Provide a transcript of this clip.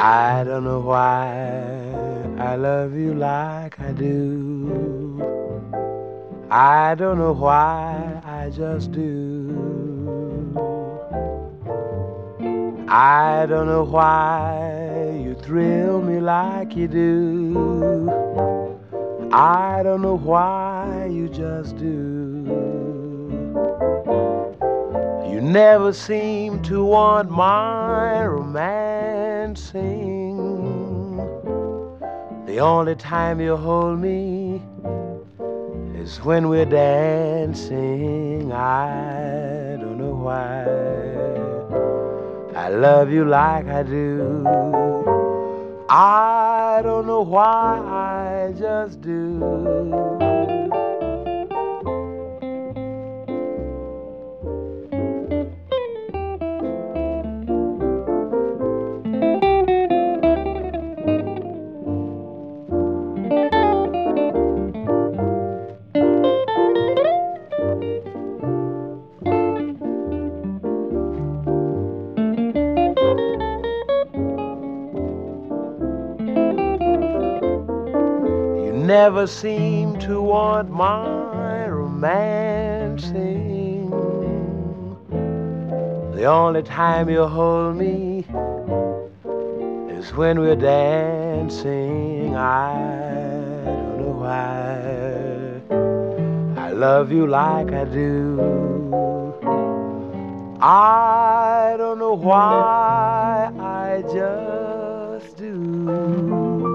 I don't know why I love you like I do. I don't know why I just do. I don't know why you thrill me like you do. I don't know why you just do. You never seem to want my romancing. The only time you hold me is when we're dancing. I don't know why I love you like I do. I don't know why I just do. You never seem to want my romancing. The only time you hold me is when we're dancing. I don't know why I love you like I do. I don't know why I just do.